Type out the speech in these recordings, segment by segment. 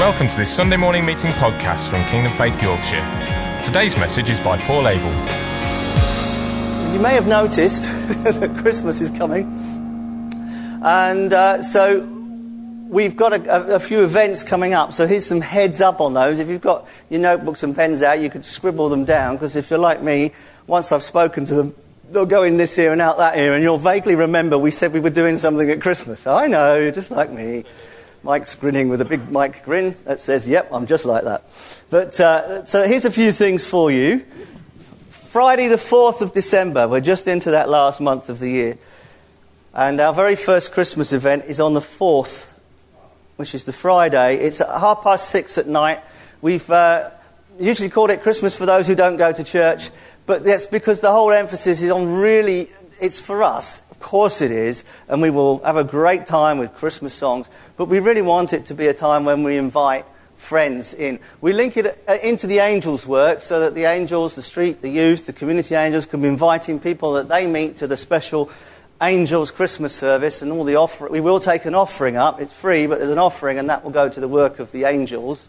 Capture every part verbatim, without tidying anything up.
Welcome to this Sunday morning meeting podcast from Kingdom Faith Yorkshire. Today's message is by Paul Abel. You may have noticed that Christmas is coming, and uh, so we've got a, a few events coming up. So here's some heads up on those. If you've got your notebooks and pens out, you could scribble them down, because if you're like me, once I've spoken to them, they'll go in this ear and out that ear, and you'll vaguely remember we said we were doing something at Christmas. I know, you're just like me. Mike's grinning with a big Mike grin that says, yep, I'm just like that. But uh, so here's a few things for you. Friday the fourth of December, we're just into that last month of the year. And our very first Christmas event is on the fourth, which is the Friday. It's at half past six at night. We've uh, usually called it Christmas for those who don't go to church, but that's because the whole emphasis is on really, it's for us. Of course it is, and we will have a great time with Christmas songs, but we really want it to be a time when we invite friends in. We link it into the angels' work so that the angels, the street, the youth, the community angels can be inviting people that they meet to the special angels Christmas service, and all the offer. We will take an offering up. It's free, but there's an offering, and that will go to the work of the angels.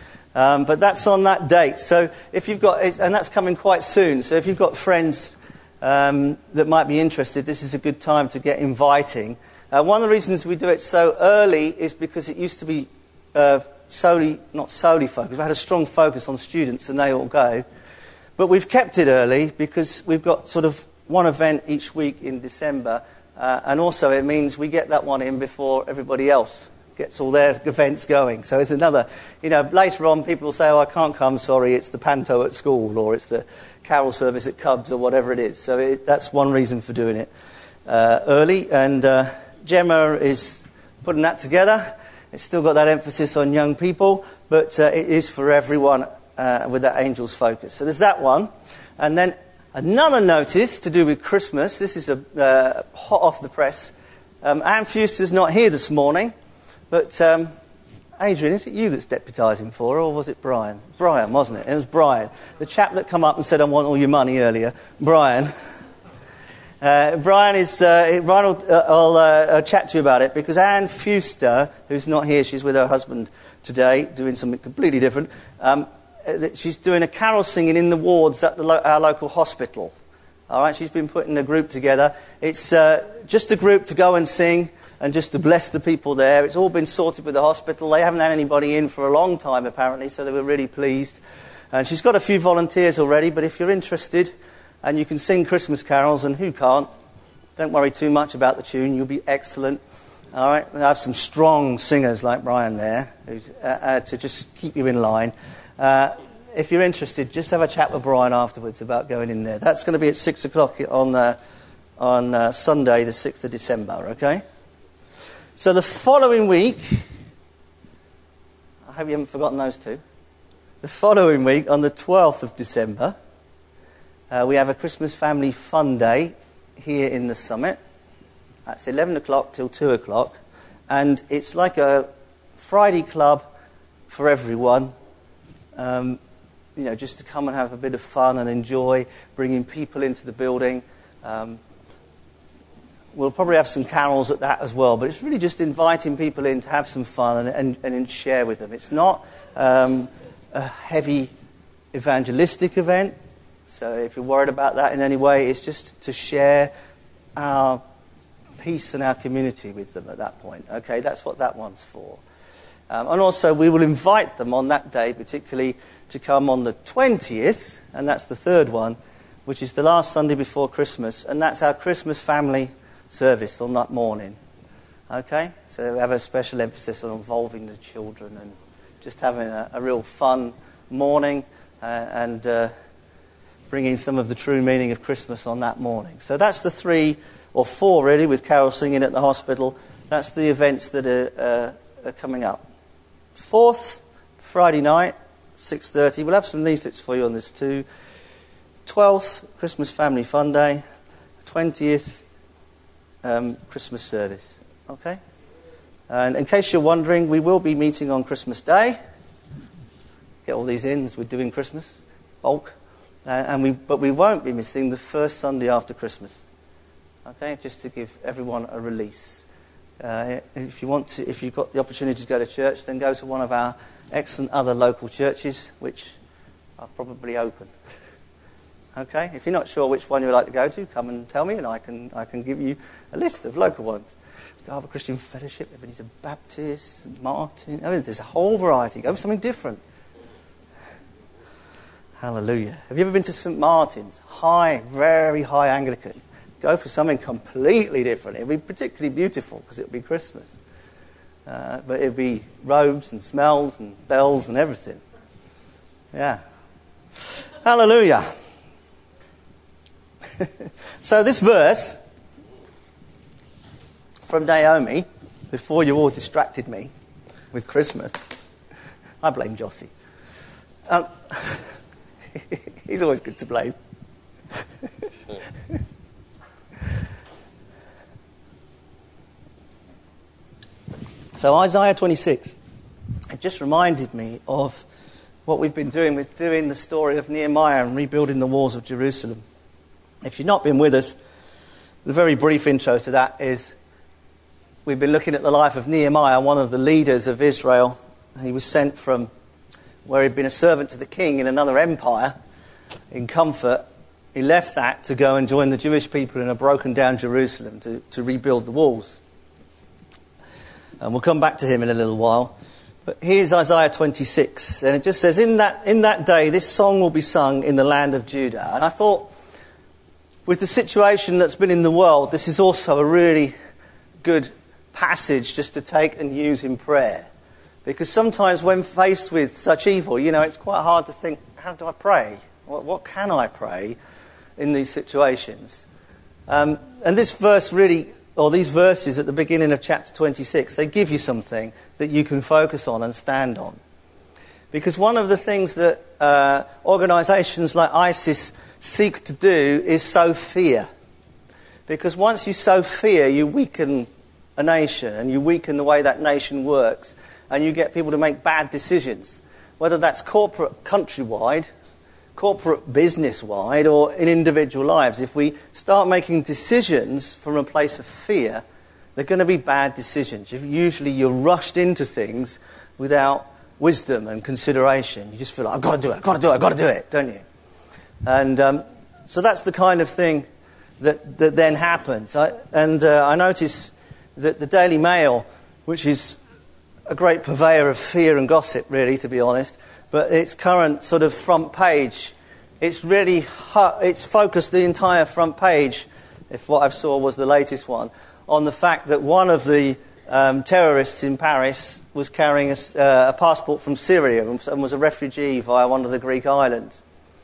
Um, but that's on that date. So if you've got, and that's coming quite soon. So if you've got friends Um, that might be interested, this is a good time to get inviting. Uh, one of the reasons we do it so early is because it used to be uh, solely, not solely focused. We had a strong focus on students and they all go. But we've kept it early because we've got sort of one event each week in December. Uh, and also it means we get that one in before everybody else gets all their events going. So it's another, you know, later on people will say, oh, I can't come, sorry, it's the panto at school, or it's the carol service at Cubs, or whatever it is. So it, that's one reason for doing it uh, early. And uh, Gemma is putting that together. It's still got that emphasis on young people, but uh, it is for everyone uh, with that angels focus. So there's that one. And then another notice to do with Christmas. This is a uh, hot off the press. Um, Anne Fuster's not here this morning. But, um, Adrian, is it you that's deputising for her, or was it Brian? Brian, wasn't it? It was Brian. The chap that come up and said, I want all your money earlier. Brian. Uh, Brian is, uh, Brian will uh, I'll, uh, chat to you about it, because Anne Fuster, who's not here, she's with her husband today, doing something completely different. Um, she's doing a carol singing in the wards at the lo- our local hospital. All right, she's been putting a group together. It's uh, just a group to go and sing, and just to bless the people there. It's all been sorted with the hospital. They haven't had anybody in for a long time, apparently, so they were really pleased. And she's got a few volunteers already, but if you're interested and you can sing Christmas carols, and who can't, don't worry too much about the tune. You'll be excellent. All right, we have some strong singers like Brian there who's, uh, uh, to just keep you in line. Uh, if you're interested, just have a chat with Brian afterwards about going in there. That's going to be at six o'clock on, uh, on uh, Sunday, the sixth of December, okay? So the following week, I hope you haven't forgotten those two. The following week, on the twelfth of December, uh, we have a Christmas Family Fun Day here in the Summit. That's eleven o'clock till two o'clock. And it's like a Friday club for everyone. Um, you know, just to come and have a bit of fun and enjoy, bringing people into the building. Um, We'll probably have some carols at that as well, but it's really just inviting people in to have some fun and, and, and share with them. It's not um, a heavy evangelistic event, so if you're worried about that in any way, it's just to share our peace and our community with them at that point. Okay, that's what that one's for. Um, and also, we will invite them on that day, particularly to come on the twentieth, and that's the third one, which is the last Sunday before Christmas, and that's our Christmas family service on that morning. Okay, so we have a special emphasis on involving the children and just having a, a real fun morning uh, and uh, bringing some of the true meaning of Christmas on that morning. So that's the three or four really, with carol singing at the hospital. That's the events that are, uh, are coming up. Fourth, Friday night, six thirty. We'll have some leaflets for you on this too. Twelfth, Christmas Family Fun Day. Twentieth, Um, Christmas service, okay? And in case you're wondering, we will be meeting on Christmas Day. Get all these in as we're doing Christmas, bulk. Uh, and we, but we won't be missing the first Sunday after Christmas, okay? Just to give everyone a release. Uh, if you want to, if you've got the opportunity to go to church, then go to one of our excellent other local churches, which are probably open. Okay? If you're not sure which one you'd like to go to, come and tell me, and I can I can give you a list of local ones. Go have a Christian Fellowship, everybody's a Baptist, Saint Martin. I mean, there's a whole variety. Go for something different. Hallelujah. Have you ever been to Saint Martin's? High, very high Anglican. Go for something completely different. It'll be particularly beautiful because it'll be Christmas. Uh, but it'll be robes and smells and bells and everything. Yeah. Hallelujah. So this verse from Naomi, before you all distracted me with Christmas, I blame Jossie. Um, he's always good to blame. So Isaiah twenty-six, it just reminded me of what we've been doing with doing the story of Nehemiah and rebuilding the walls of Jerusalem. If you've not been with us, the very brief intro to that is we've been looking at the life of Nehemiah, one of the leaders of Israel. He was sent from where he'd been a servant to the king in another empire in comfort. He left that to go and join the Jewish people in a broken down Jerusalem to, to rebuild the walls. And we'll come back to him in a little while. But here's Isaiah twenty-six, and it just says, in that in that day this song will be sung in the land of Judah. And I thought, with the situation that's been in the world, this is also a really good passage just to take and use in prayer. Because sometimes when faced with such evil, you know, it's quite hard to think, how do I pray? What, what can I pray in these situations? Um, and this verse really, or these verses at the beginning of chapter twenty-six, they give you something that you can focus on and stand on. Because one of the things that uh, organisations like ISIS seek to do is sow fear. Because once you sow fear, you weaken a nation, and you weaken the way that nation works, and you get people to make bad decisions, whether that's corporate countrywide, corporate business-wide, or in individual lives. If we start making decisions from a place of fear, they're going to be bad decisions. Usually you're rushed into things without wisdom and consideration. You just feel like, I've got to do it, I've got to do it, I've got to do it, don't you? And um, so that's the kind of thing that, that then happens. I, and uh, I notice that the Daily Mail, which is a great purveyor of fear and gossip, really, to be honest, but its current sort of front page, it's really, hu- it's focused the entire front page, if what I saw was the latest one, on the fact that one of the um, terrorists in Paris was carrying a, uh, a passport from Syria and was a refugee via one of the Greek islands.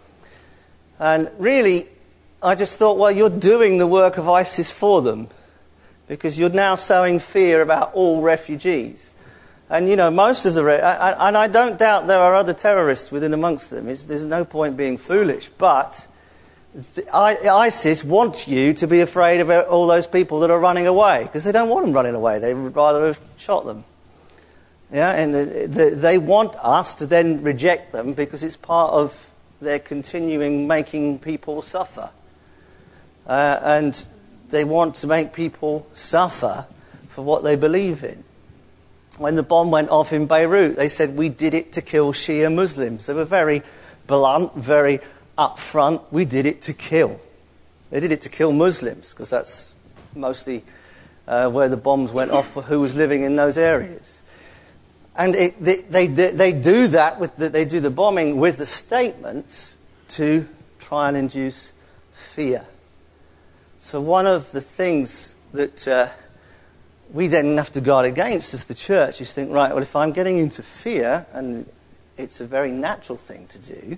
And really, I just thought, well, you're doing the work of ISIS for them, because you're now sowing fear about all refugees. And, you know, most of the... Re- I, I, and I don't doubt there are other terrorists within amongst them. It's, there's no point being foolish. But the, I, ISIS wants you to be afraid of all those people that are running away, because they don't want them running away. They would rather have shot them. Yeah, and the, the, they want us to then reject them because it's part of their continuing making people suffer. Uh, and they want to make people suffer for what they believe in. When the bomb went off in Beirut, they said, we did it to kill Shia Muslims. They were very blunt, very upfront. We did it to kill. They did it to kill Muslims, because that's mostly uh, where the bombs went off for who was living in those areas. And it, they, they, they do that, with the, they do the bombing with the statements to try and induce fear. So one of the things that... Uh, we then have to guard against as the church is think, right, well, if I'm getting into fear, and it's a very natural thing to do,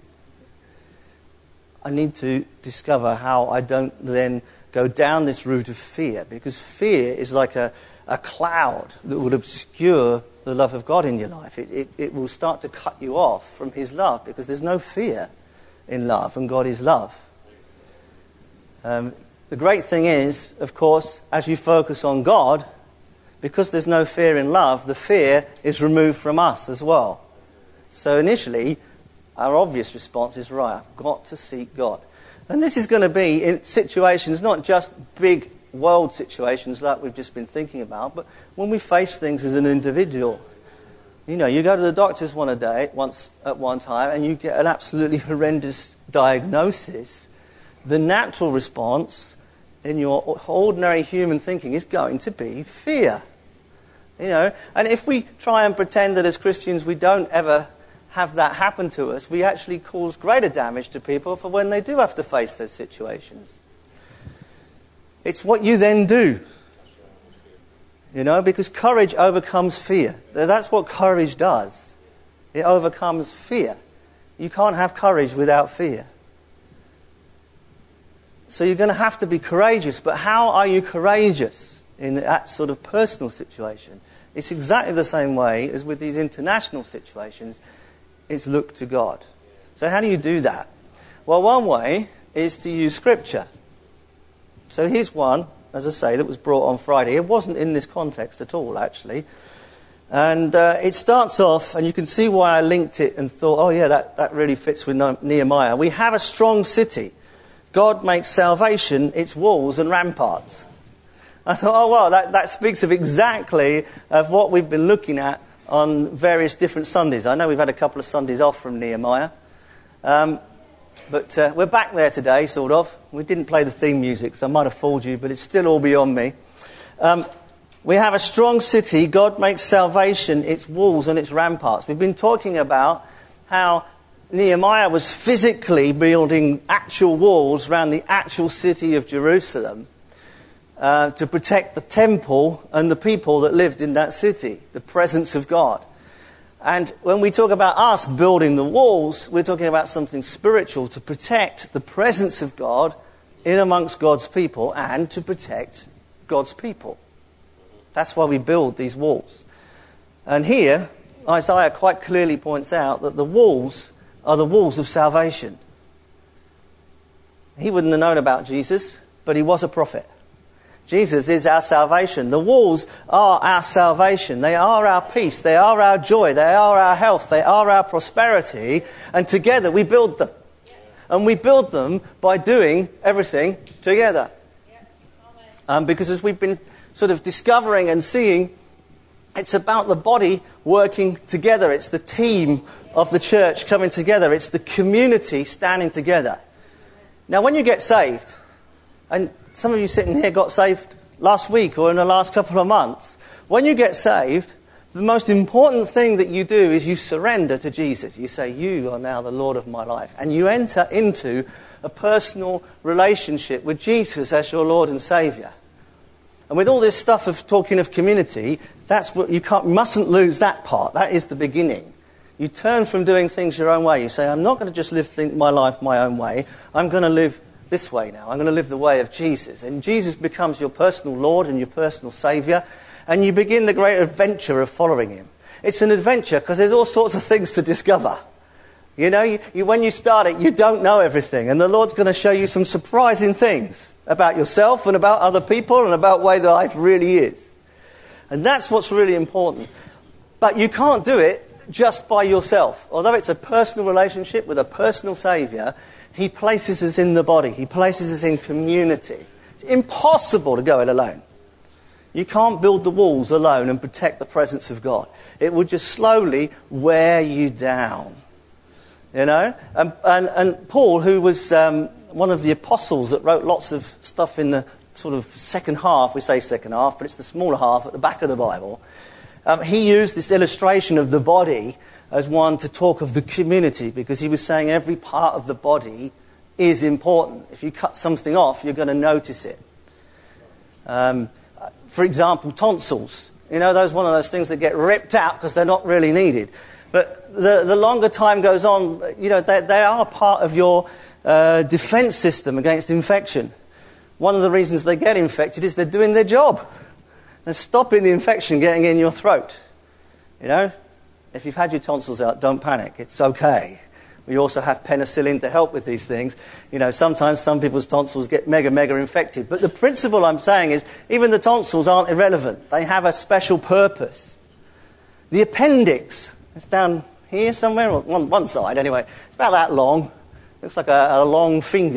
I need to discover how I don't then go down this route of fear, because fear is like a, a cloud that will obscure the love of God in your life. It, it, it will start to cut you off from his love, because there's no fear in love, and God is love. Um, the great thing is, of course, as you focus on God, because there's no fear in love, the fear is removed from us as well. So initially, our obvious response is, right, I've got to seek God. And this is going to be in situations, not just big world situations like we've just been thinking about, but when we face things as an individual. You know, you go to the doctors one a day, once at one time, and you get an absolutely horrendous diagnosis. The natural response in your ordinary human thinking is going to be fear. You know, and if we try and pretend that as Christians we don't ever have that happen to us, we actually cause greater damage to people for when they do have to face those situations. It's what you then do. You know, because courage overcomes fear. That's what courage does. It overcomes fear. You can't have courage without fear. So you're going to have to be courageous. But how are you courageous in that sort of personal situation? It's exactly the same way as with these international situations. It's look to God. So how do you do that? Well, one way is to use Scripture. So here's one, as I say, that was brought on Friday. It wasn't in this context at all, actually. And uh, it starts off, and you can see why I linked it and thought, oh yeah, that, that really fits with Nehemiah. We have a strong city. God makes salvation its walls and ramparts. I thought, oh wow, that, that speaks of exactly of what we've been looking at on various different Sundays. I know we've had a couple of Sundays off from Nehemiah. Um, but uh, we're back there today, sort of. We didn't play the theme music, so I might have fooled you, but it's still all beyond me. Um, we have a strong city. God makes salvation its walls and its ramparts. We've been talking about how Nehemiah was physically building actual walls around the actual city of Jerusalem uh, to protect the temple and the people that lived in that city, the presence of God. And when we talk about us building the walls, we're talking about something spiritual to protect the presence of God in amongst God's people and to protect God's people. That's why we build these walls. And here, Isaiah quite clearly points out that the walls are the walls of salvation. He wouldn't have known about Jesus, but he was a prophet. Jesus is our salvation. The walls are our salvation. They are our peace. They are our joy. They are our health. They are our prosperity. And together we build them. And we build them by doing everything together. Um, because as we've been sort of discovering and seeing, it's about the body working together. It's the team of the church coming together. It's the community standing together. Now, when you get saved, and some of you sitting here got saved last week or in the last couple of months, when you get saved, the most important thing that you do is you surrender to Jesus. You say, you are now the Lord of my life. And you enter into a personal relationship with Jesus as your Lord and Saviour. And with all this stuff of talking of community, that's what you can't, mustn't lose that part. That is the beginning. You turn from doing things your own way. You say, I'm not going to just live my life my own way. I'm going to live this way now. I'm going to live the way of Jesus. And Jesus becomes your personal Lord and your personal Saviour. And you begin the great adventure of following him. It's an adventure because there's all sorts of things to discover. You know, you, you, when you start it, you don't know everything. And the Lord's going to show you some surprising things about yourself and about other people and about the way that life really is. And that's what's really important. But you can't do it just by yourself. Although it's a personal relationship with a personal Saviour, he places us in the body. He places us in community. It's impossible to go it alone. You can't build the walls alone and protect the presence of God. It will just slowly wear you down. You know? And, and, and Paul, who was um, one of the apostles that wrote lots of stuff in the sort of second half, we say second half, but it's the smaller half at the back of the Bible, um, he used this illustration of the body as one to talk of the community, because he was saying every part of the body is important. If you cut something off, you're going to notice it. Um, for example, tonsils. You know, those one of those things that get ripped out because they're not really needed. But the, the longer time goes on, you know, they, they are part of your uh, defense system against infection. One of the reasons they get infected is they're doing their job. They're stopping the infection getting in your throat. You know? If you've had your tonsils out, don't panic. It's okay. We also have penicillin to help with these things. You know, sometimes some people's tonsils get mega, mega infected. But the principle I'm saying is even the tonsils aren't irrelevant. They have a special purpose. The appendix, it's down here somewhere, on one, one side anyway. It's about that long. Looks like a, a long finger.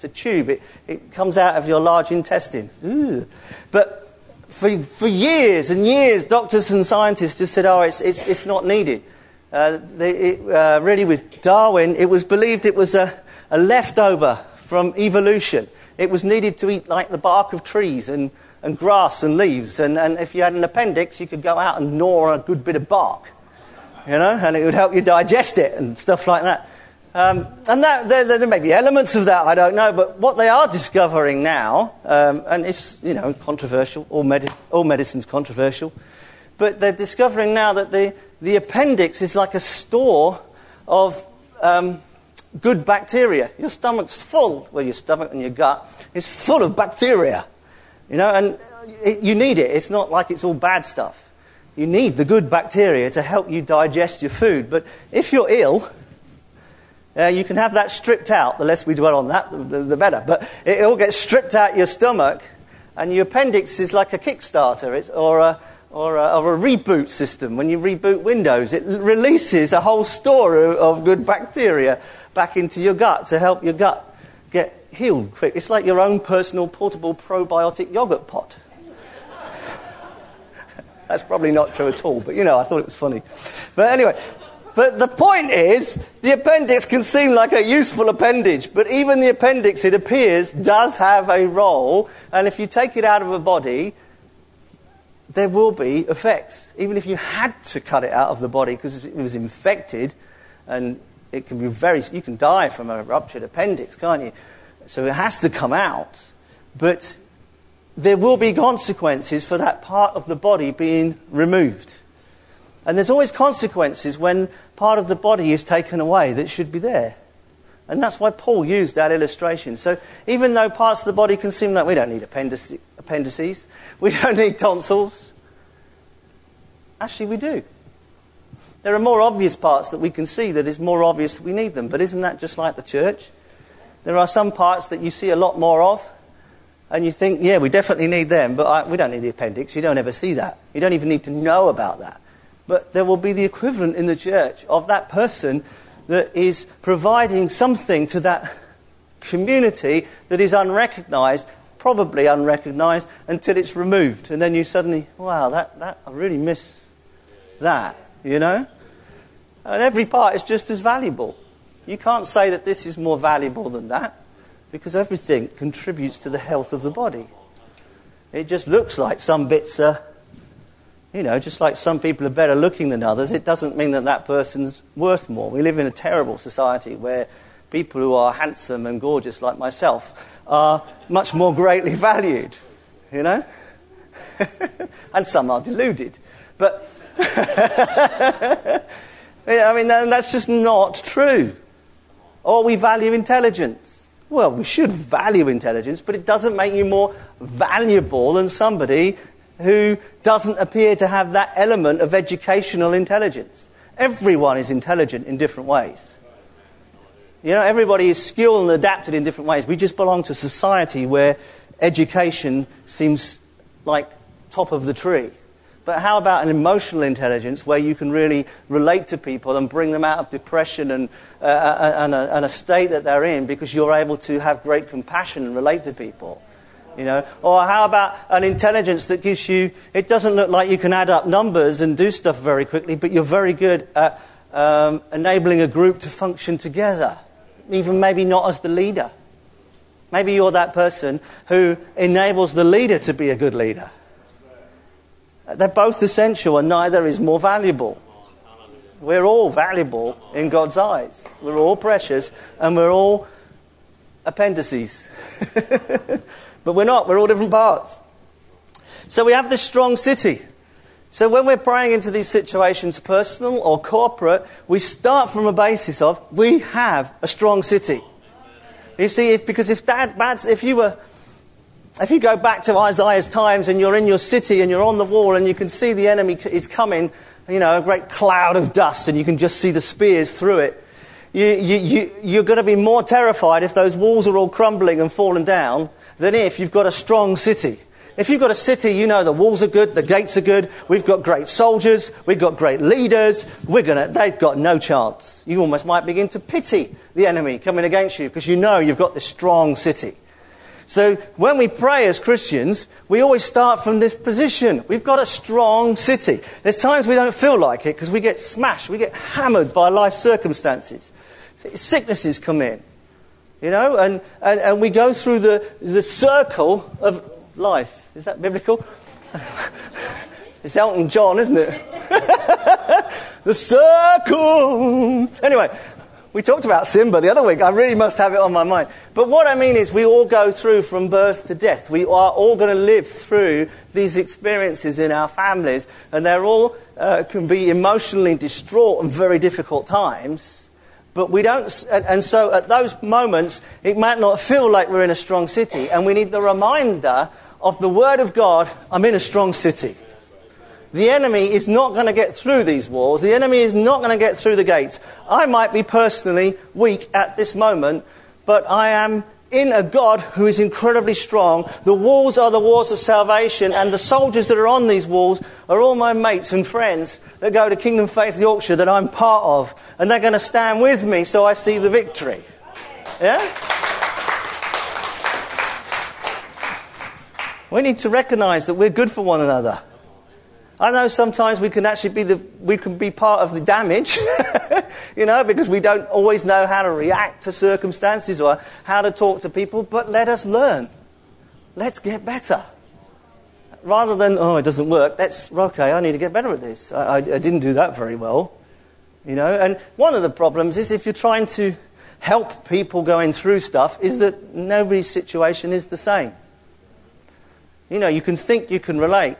It's a tube. It, it comes out of your large intestine. Ugh. But for for years and years, doctors and scientists just said, oh, it's it's, it's not needed. Uh, they, it, uh, really, with Darwin, it was believed it was a, a leftover from evolution. It was needed to eat like the bark of trees and, and grass and leaves. And, and if you had an appendix, you could go out and gnaw on a good bit of bark, you know, and it would help you digest it and stuff like that. Um, and that, there, there may be elements of that, I don't know. But what they are discovering now, um, and it's, you know, controversial, all, medi- all medicine's controversial, but they're discovering now that the, the appendix is like a store of um, good bacteria. Your stomach's full, well, your stomach and your gut is full of bacteria, you know, and it, you need it. It's not like it's all bad stuff. You need the good bacteria to help you digest your food. But if you're ill, uh, you can have that stripped out. The less we dwell on that, the, the better. But it all gets stripped out your stomach, and your appendix is like a Kickstarter it's, or a Or a, or a reboot system. When you reboot Windows, it releases a whole store of, of good bacteria back into your gut to help your gut get healed quick. It's like your own personal portable probiotic yogurt pot. That's probably not true at all, but you know, I thought it was funny. But anyway, but the point is, the appendix can seem like a useful appendage, but even the appendix, it appears, does have a role, and if you take it out of a body, there will be effects. Even if you had to cut it out of the body because it was infected, and it can be very, you can die from a ruptured appendix, can't you? So it has to come out. But there will be consequences for that part of the body being removed. And there's always consequences when part of the body is taken away that should be there. And that's why Paul used that illustration. So even though parts of the body can seem like we don't need appendices, appendices we don't need tonsils, actually we do. There are more obvious parts that we can see that is more obvious that we need them. But isn't that just like the church? There are some parts that you see a lot more of, and you think, yeah, we definitely need them, but I, we don't need the appendix. You don't ever see that. You don't even need to know about that. But there will be the equivalent in the church of that person that is providing something to that community that is unrecognised, probably unrecognised, until it's removed. And then you suddenly, wow, that, that I really miss that, you know? And every part is just as valuable. You can't say that this is more valuable than that, because everything contributes to the health of the body. It just looks like some bits are, you know, just like some people are better looking than others, it doesn't mean that that person's worth more. We live in a terrible society where people who are handsome and gorgeous like myself are much more greatly valued, you know? And some are deluded. But, yeah, I mean, that's just not true. Or we value intelligence. Well, we should value intelligence, but it doesn't make you more valuable than somebody who doesn't appear to have that element of educational intelligence. Everyone is intelligent in different ways. You know, everybody is skilled and adapted in different ways. We just belong to a society where education seems like top of the tree. But how about an emotional intelligence where you can really relate to people and bring them out of depression and, uh, and, a, and a state that they're in because you're able to have great compassion and relate to people? You know, or how about an intelligence that gives you, it doesn't look like you can add up numbers and do stuff very quickly, but you're very good at um, enabling a group to function together, even maybe not as the leader. Maybe you're that person who enables the leader to be a good leader. They're both essential and neither is more valuable. We're all valuable in God's eyes. We're all precious and we're all appendices. But we're not. We're all different parts. So we have this strong city. So when we're praying into these situations, personal or corporate, we start from a basis of we have a strong city. You see, if, because if that, that's, if you were, if you go back to Isaiah's times and you're in your city and you're on the wall and you can see the enemy is coming, you know, a great cloud of dust and you can just see the spears through it, you, you, you, you're going to be more terrified if those walls are all crumbling and falling down than if you've got a strong city. If you've got a city, you know the walls are good, the gates are good, we've got great soldiers, we've got great leaders, we're gonna, they've got no chance. You almost might begin to pity the enemy coming against you because you know you've got this strong city. So when we pray as Christians, we always start from this position. We've got a strong city. There's times we don't feel like it because we get smashed, we get hammered by life circumstances. Sicknesses come in, you know, and, and, and we go through the, the circle of life. Is that biblical? It's Elton John, isn't it? The circle. Anyway, we talked about Simba the other week. I really must have it on my mind. But what I mean is we all go through from birth to death. We are all going to live through these experiences in our families. And they're all uh, can be emotionally distraught and very difficult times. But we don't, and so at those moments, it might not feel like we're in a strong city. And we need the reminder of the Word of God, I'm in a strong city. The enemy is not going to get through these walls. The enemy is not going to get through the gates. I might be personally weak at this moment, but I am in a God who is incredibly strong. The walls are the walls of salvation, and the soldiers that are on these walls are all my mates and friends that go to Kingdom Faith Yorkshire that I'm part of, and they're going to stand with me so I see the victory. Yeah? We need to recognise that we're good for one another. I know sometimes we can actually be the we can be part of the damage, you know, because we don't always know how to react to circumstances or how to talk to people. But let us learn. Let's get better. Rather than, oh, it doesn't work. That's okay. I need to get better at this. I, I, I didn't do that very well, you know. And one of the problems is if you're trying to help people going through stuff, is that nobody's situation is the same. You know, you can think you can relate.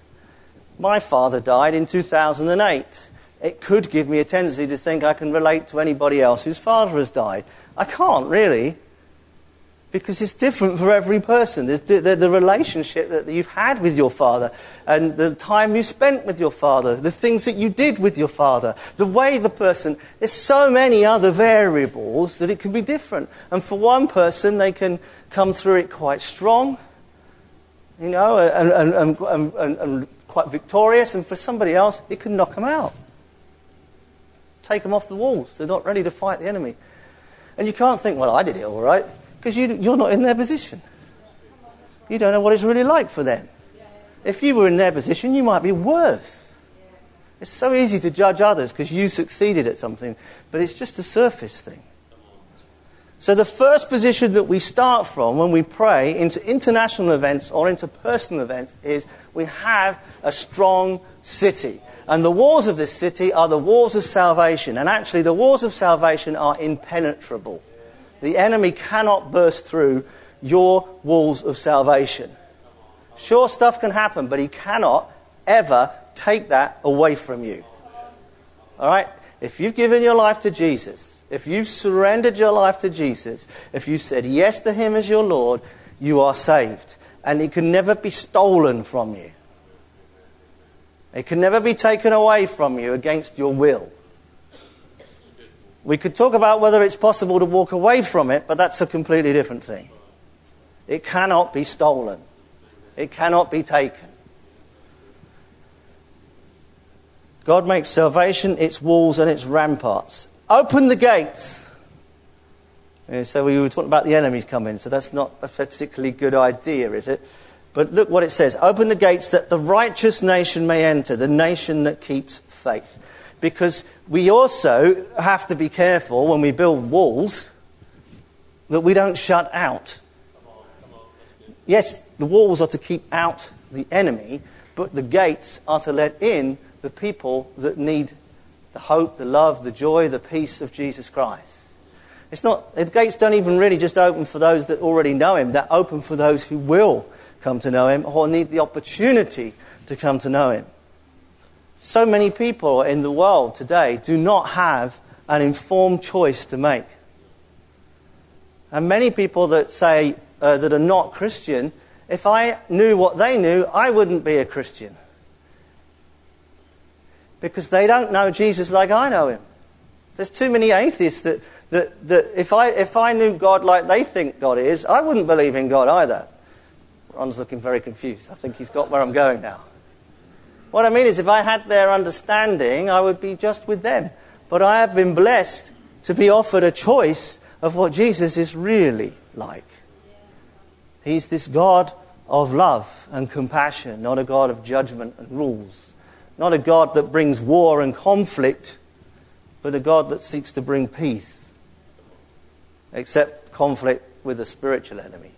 My father died in two thousand eight. It could give me a tendency to think I can relate to anybody else whose father has died. I can't really, because it's different for every person. There's the, the, the relationship that you've had with your father, and the time you spent with your father, the things that you did with your father, the way the person... There's so many other variables that it can be different. And for one person, they can come through it quite strong, you know, and... and, and, and, and, and quite victorious, and for somebody else, it can knock them out. Take them off the walls. They're not ready to fight the enemy. And you can't think, well, I did it all right, because you, you're not in their position. You don't know what it's really like for them. If you were in their position, you might be worse. It's so easy to judge others because you succeeded at something, but it's just a surface thing. So the first position that we start from when we pray into international events or into personal events is we have a strong city. And the walls of this city are the walls of salvation. And actually the walls of salvation are impenetrable. The enemy cannot burst through your walls of salvation. Sure, stuff can happen, but he cannot ever take that away from you. All right? If you've given your life to Jesus, if you've surrendered your life to Jesus, if you said yes to him as your Lord, you are saved. And it can never be stolen from you. It can never be taken away from you against your will. We could talk about whether it's possible to walk away from it, but that's a completely different thing. It cannot be stolen. It cannot be taken. God makes salvation its walls and its ramparts. Open the gates. Yeah, so we were talking about the enemies coming, so that's not a particularly good idea, is it? But look what it says. Open the gates that the righteous nation may enter, the nation that keeps faith. Because we also have to be careful when we build walls that we don't shut out. Yes, the walls are to keep out the enemy, but the gates are to let in the people that need the hope, the love, the joy, the peace of Jesus Christ. It's not, the gates don't even really just open for those that already know him. They're open for those who will come to know him or need the opportunity to come to know him. So many people in the world today do not have an informed choice to make. And many people that say uh, that are not Christian, if I knew what they knew, I wouldn't be a Christian. Because they don't know Jesus like I know him. There's too many atheists that, that, that if I if I knew God like they think God is, I wouldn't believe in God either. Ron's looking very confused. I think he's got where I'm going now. What I mean is, if I had their understanding, I would be just with them. But I have been blessed to be offered a choice of what Jesus is really like. He's this God of love and compassion, not a God of judgment and rules. Not a God that brings war and conflict, but a God that seeks to bring peace. Except conflict with a spiritual enemy.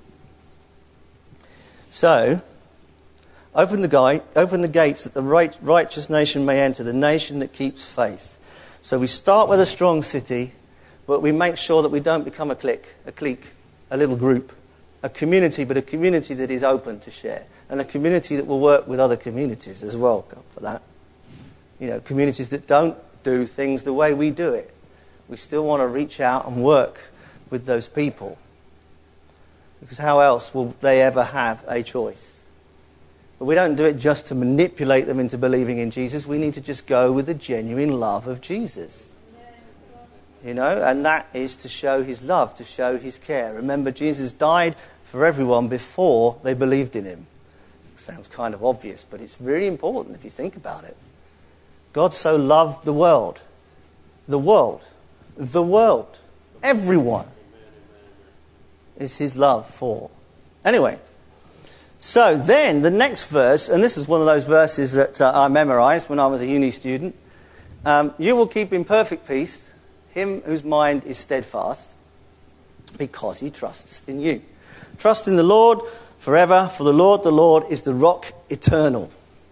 So, open the, guy, open the gates that the right, righteous nation may enter, the nation that keeps faith. So we start with a strong city, but we make sure that we don't become a clique, a clique, a little group, a community, but a community that is open to share, and a community that will work with other communities as well, for that. You know, communities that don't do things the way we do it. We still want to reach out and work with those people, because how else will they ever have a choice? But we don't do it just to manipulate them into believing in Jesus. We need to just go with the genuine love of Jesus. You know, and that is to show his love, to show his care. Remember, Jesus died for everyone before they believed in him. It sounds kind of obvious, but it's really important if you think about it. God so loved the world. The world. The world. Everyone is his love for. Anyway, so then the next verse, and this is one of those verses that uh, I memorized when I was a uni student. Um, you will keep in perfect peace him whose mind is steadfast, because he trusts in you. Trust in the Lord forever, for the Lord, the Lord, is the rock eternal.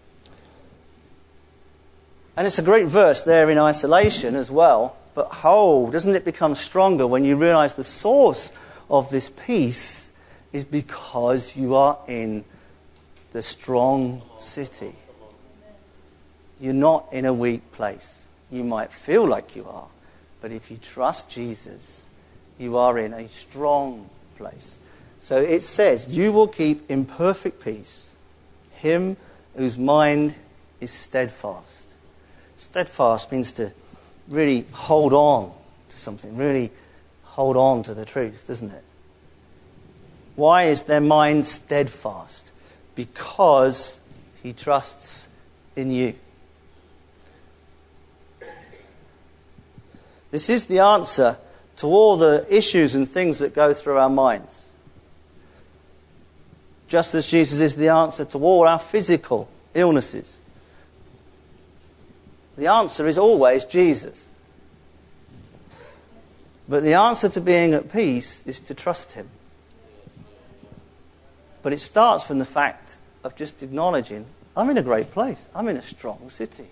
And it's a great verse there in isolation as well. But oh, doesn't it become stronger when you realize the source of this peace is because you are in the strong city. You're not in a weak place. You might feel like you are. But if you trust Jesus, you are in a strong place. So it says, you will keep in perfect peace him whose mind is steadfast. Steadfast means to really hold on to something, really hold on to the truth, doesn't it? Why is their mind steadfast? Because he trusts in you. This is the answer to all the issues and things that go through our minds. Just as Jesus is the answer to all our physical illnesses. The answer is always Jesus. But the answer to being at peace is to trust him. But it starts from the fact of just acknowledging, I'm in a great place. I'm in a strong city.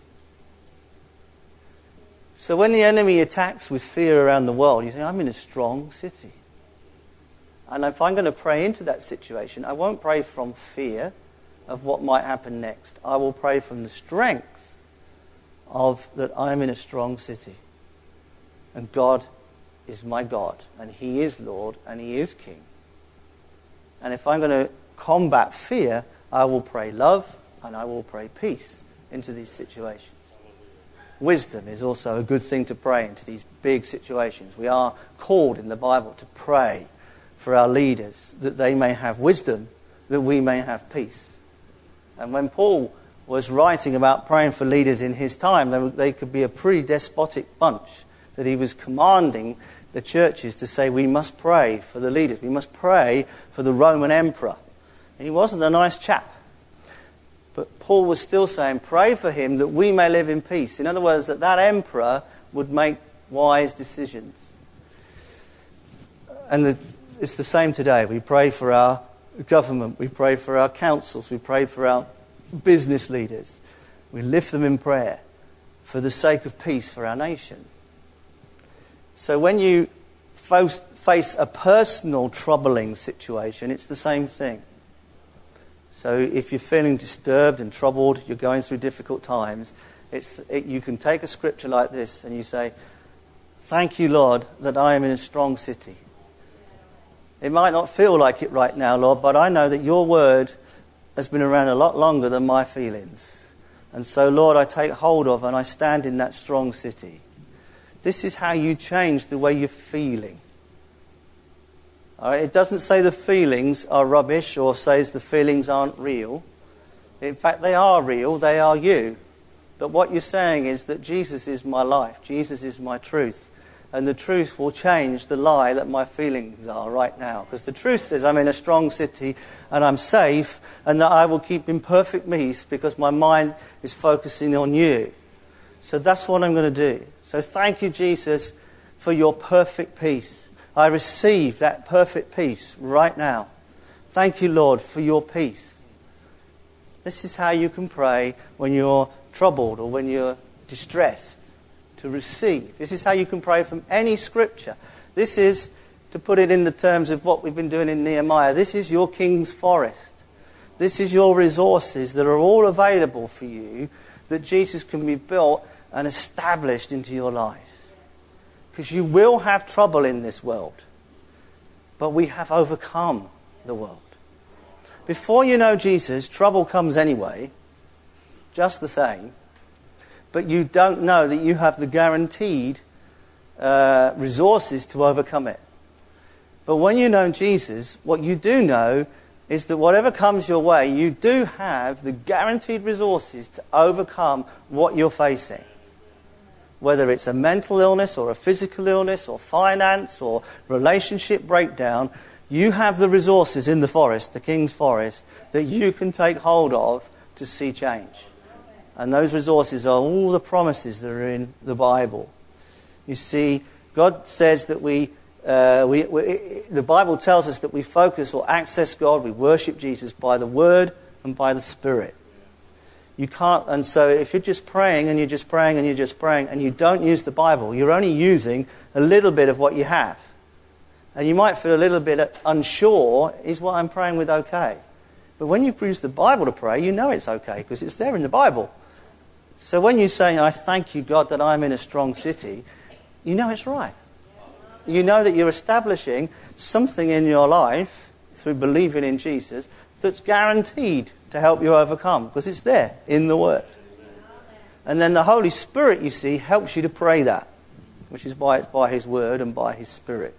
So when the enemy attacks with fear around the world, you think, I'm in a strong city. And if I'm going to pray into that situation, I won't pray from fear of what might happen next. I will pray from the strength of that I'm in a strong city. And God is my God. And he is Lord. And he is King. And if I'm going to combat fear, I will pray love and I will pray peace into these situations. Wisdom is also a good thing to pray into these big situations. We are called in the Bible to pray for our leaders, that they may have wisdom, that we may have peace. And when Paul was writing about praying for leaders in his time, they, they could be a pretty despotic bunch, that he was commanding the churches to say, we must pray for the leaders. We must pray for the Roman emperor. And he wasn't a nice chap. But Paul was still saying, pray for him that we may live in peace. In other words, that that emperor would make wise decisions. And the, it's the same today. We pray for our government. We pray for our councils. We pray for our business leaders. We lift them in prayer for the sake of peace for our nation. So when you face a personal troubling situation, it's the same thing. So if you're feeling disturbed and troubled, you're going through difficult times, it's, it, you can take a scripture like this and you say, thank you, Lord, that I am in a strong city. It might not feel like it right now, Lord, but I know that your word has been around a lot longer than my feelings. And so, Lord, I take hold of and I stand in that strong city. This is how you change the way you're feeling. All right? It doesn't say the feelings are rubbish or says the feelings aren't real. In fact, they are real. They are you. But what you're saying is that Jesus is my life. Jesus is my truth. And the truth will change the lie that my feelings are right now. Because the truth says I'm in a strong city and I'm safe and that I will keep in perfect peace because my mind is focusing on you. So that's what I'm going to do. So thank you, Jesus, for your perfect peace. I receive that perfect peace right now. Thank you, Lord, for your peace. This is how you can pray when you're troubled or when you're distressed. To receive. This is how you can pray from any scripture. This is, to put it in the terms of what we've been doing in Nehemiah, this is your king's forest. This is your resources that are all available for you, that Jesus can be built and established into your life. Because you will have trouble in this world. But we have overcome the world. Before you know Jesus, trouble comes anyway, just the same. But you don't know that you have the guaranteed uh, resources to overcome it. But when you know Jesus, what you do know is that whatever comes your way, you do have the guaranteed resources to overcome what you're facing. Whether it's a mental illness or a physical illness or finance or relationship breakdown, you have the resources in the forest, the king's forest, that you can take hold of to see change. And those resources are all the promises that are in the Bible. You see, God says that we, uh, we, we, the Bible tells us that we focus or access God, we worship Jesus by the Word and by the Spirit. You can't, and so if you're just praying and you're just praying and you're just praying and you don't use the Bible, you're only using a little bit of what you have. And you might feel a little bit unsure, is what I'm praying with okay? But when you use the Bible to pray, you know it's okay because it's there in the Bible. So when you say, I thank you, God, that I'm in a strong city, you know it's right. You know that you're establishing something in your life through believing in Jesus that's guaranteed to help you overcome because it's there in the Word. And then the Holy Spirit, you see, helps you to pray that, which is why it's by His Word and by His Spirit.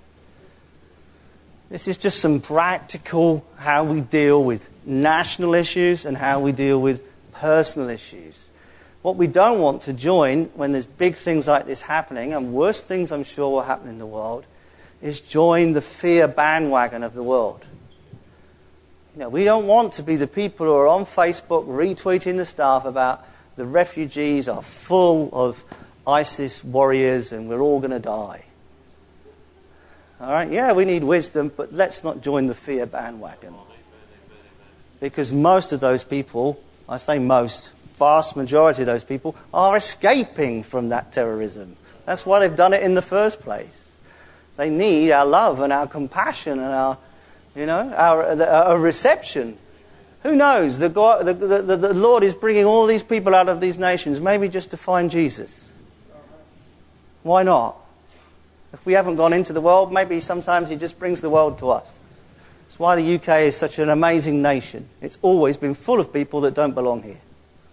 This is just some practical how we deal with national issues and how we deal with personal issues. What we don't want to join when there's big things like this happening, and worse things I'm sure will happen in the world, is join the fear bandwagon of the world. You know, we don't want to be the people who are on Facebook retweeting the stuff about the refugees are full of ISIS warriors and we're all going to die. All right, yeah, we need wisdom, but let's not join the fear bandwagon. Because most of those people, I say most, vast majority of those people are escaping from that terrorism. That's why they've done it in the first place. They need our love and our compassion and our, you know, our, our reception. Who knows? The, God, the, the, the Lord is bringing all these people out of these nations, maybe just to find Jesus. Why not? If we haven't gone into the world, maybe sometimes He just brings the world to us. That's why the U K is such an amazing nation. It's always been full of people that don't belong here.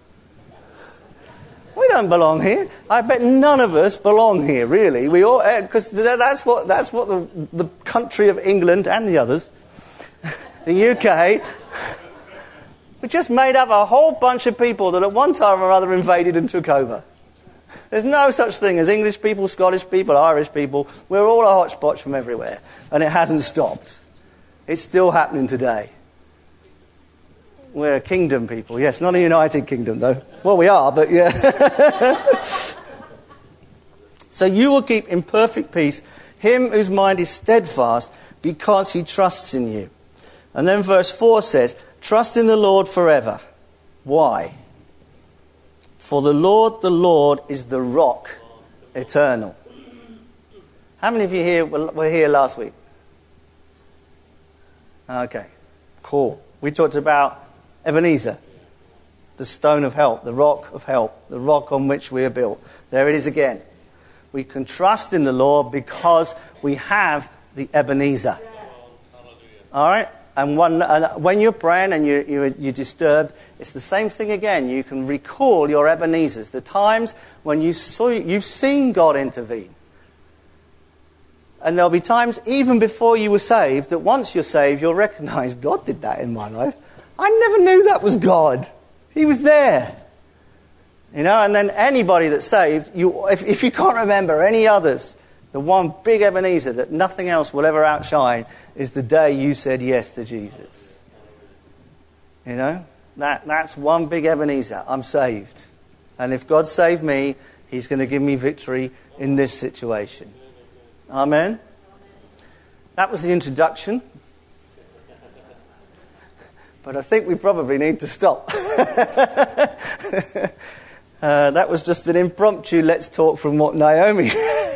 We don't belong here. I bet none of us belong here, really. We all, because that's what that's what the, the country of England and the others, the U K, we just made up a whole bunch of people that at one time or other invaded and took over. There's no such thing as English people, Scottish people, Irish people. We're all a hodgepodge from everywhere, and it hasn't stopped. It's still happening today. We're a kingdom people. Yes, not a united kingdom, though. Well, we are, but yeah. So you will keep in perfect peace him whose mind is steadfast because he trusts in you. And then verse four says, trust in the Lord forever. Why? For the Lord, the Lord is the rock eternal. How many of you here were here last week? Okay, cool. We talked about Ebenezer, the stone of help, the rock of help, the rock on which we are built. There it is again. We can trust in the Lord because we have the Ebenezer. All right? And one, uh, when you're praying and you, you, you're disturbed, it's the same thing again. You can recall your Ebenezers, the times when you saw, you've seen God intervene. And there'll be times, even before you were saved, that once you're saved, you'll recognise God did that in my life. I never knew that was God. He was there. You know, and then anybody that's saved, you, if, if you can't remember any others, the one big Ebenezer that nothing else will ever outshine is the day you said yes to Jesus. You know, that that's one big Ebenezer. I'm saved. And if God saved me, he's going to give me victory in this situation. Amen? That was the introduction. But I think we probably need to stop. uh, that was just an impromptu let's talk from what Naomi.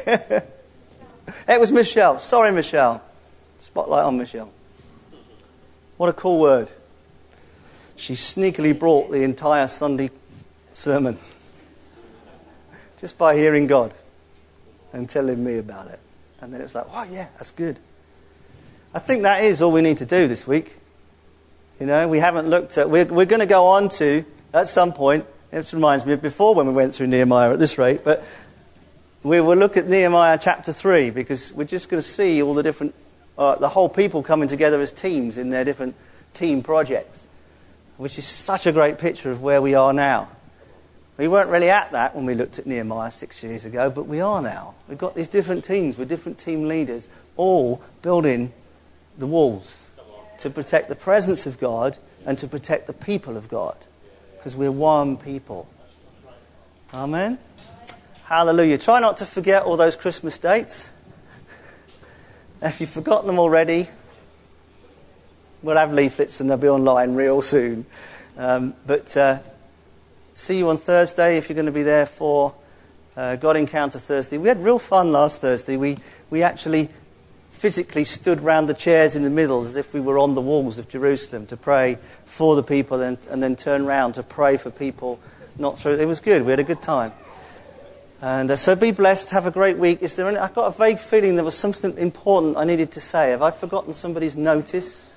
It was Michelle. Sorry, Michelle. Spotlight on Michelle. What a cool word. She sneakily brought the entire Sunday sermon just by hearing God and telling me about it. And then it's like, oh yeah, that's good. I think that is all we need to do this week. You know, we haven't looked at... We're, we're going to go on to, at some point, it reminds me of before when we went through Nehemiah at this rate, but we will look at Nehemiah chapter three, because we're just going to see all the different... Uh, the whole people coming together as teams in their different team projects, which is such a great picture of where we are now. We weren't really at that when we looked at Nehemiah six years ago, but we are now. We've got these different teams with different team leaders, all building the walls to protect the presence of God and to protect the people of God, because we're one people. Amen? Hallelujah. Try not to forget all those Christmas dates. If you've forgotten them already, we'll have leaflets and they'll be online real soon. Um, but uh, see you on Thursday if you're going to be there for uh, God Encounter Thursday. We had real fun last Thursday. We we actually physically stood round the chairs in the middle as if we were on the walls of Jerusalem to pray for the people and, and then turn round to pray for people not through. It was good. We had a good time. And uh, so be blessed. Have a great week. Is there any, I've got a vague feeling there was something important I needed to say. Have I forgotten somebody's notice?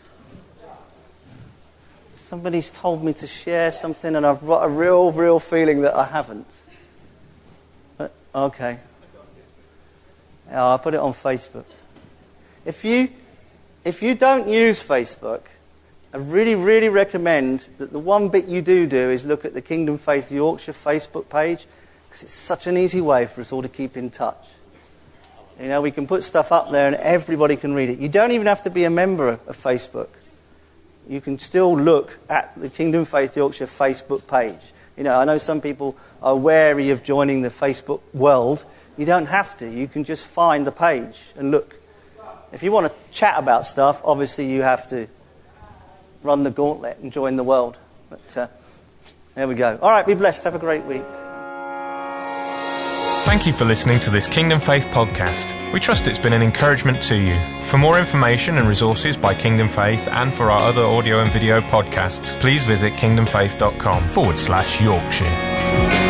Somebody's told me to share something and I've got a real, real feeling that I haven't. But, okay. Oh, I'll put it on Facebook. If you, if you don't use Facebook, I really, really recommend that the one bit you do do is look at the Kingdom Faith Yorkshire Facebook page, because it's such an easy way for us all to keep in touch. You know, we can put stuff up there and everybody can read it. You don't even have to be a member of Facebook. You can still look at the Kingdom Faith Yorkshire Facebook page. You know, I know some people are wary of joining the Facebook world. You don't have to. You can just find the page and look. If you want to chat about stuff, obviously you have to run the gauntlet and join the world. But uh, there we go. All right, be blessed. Have a great week. Thank you for listening to this Kingdom Faith podcast. We trust it's been an encouragement to you. For more information and resources by Kingdom Faith and for our other audio and video podcasts, please visit kingdomfaith.com forward slash Yorkshire.